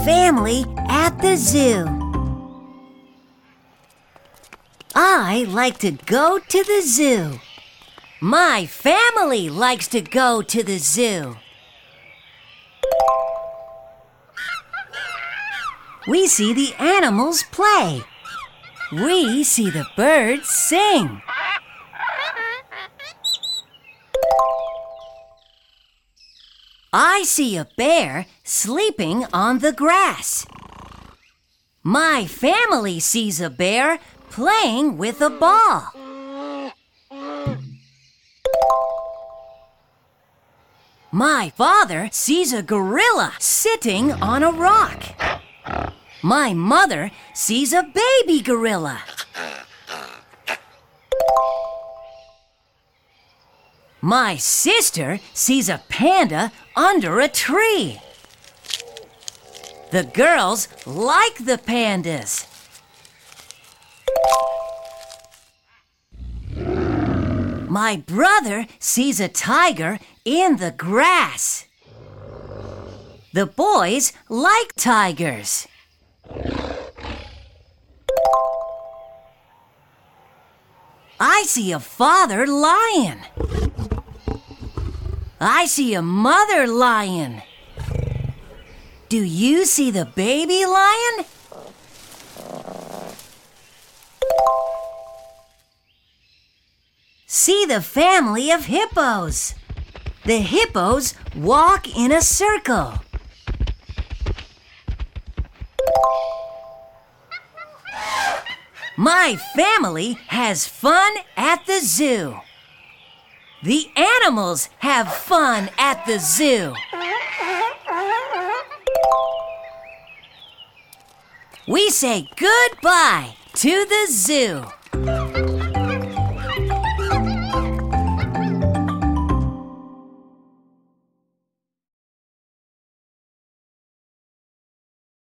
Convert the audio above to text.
family at the zoo. I like to go to the zoo. My family likes to go to the zoo. We see the animals play. We see the birds sing. I see a bear sleeping on the grass. My family sees a bear playing with a ball. My father sees a gorilla sitting on a rock. My mother sees a baby gorilla. My sister sees a panda under a tree. The girls like the pandas. My brother sees a tiger in the grass. The boys like tigers. I see a father lion. I see a mother lion. Do you see the baby lion? See the family of hippos. The hippos walk in a circle. My family has fun at the zoo. The animals have fun at the zoo. We say goodbye to the zoo.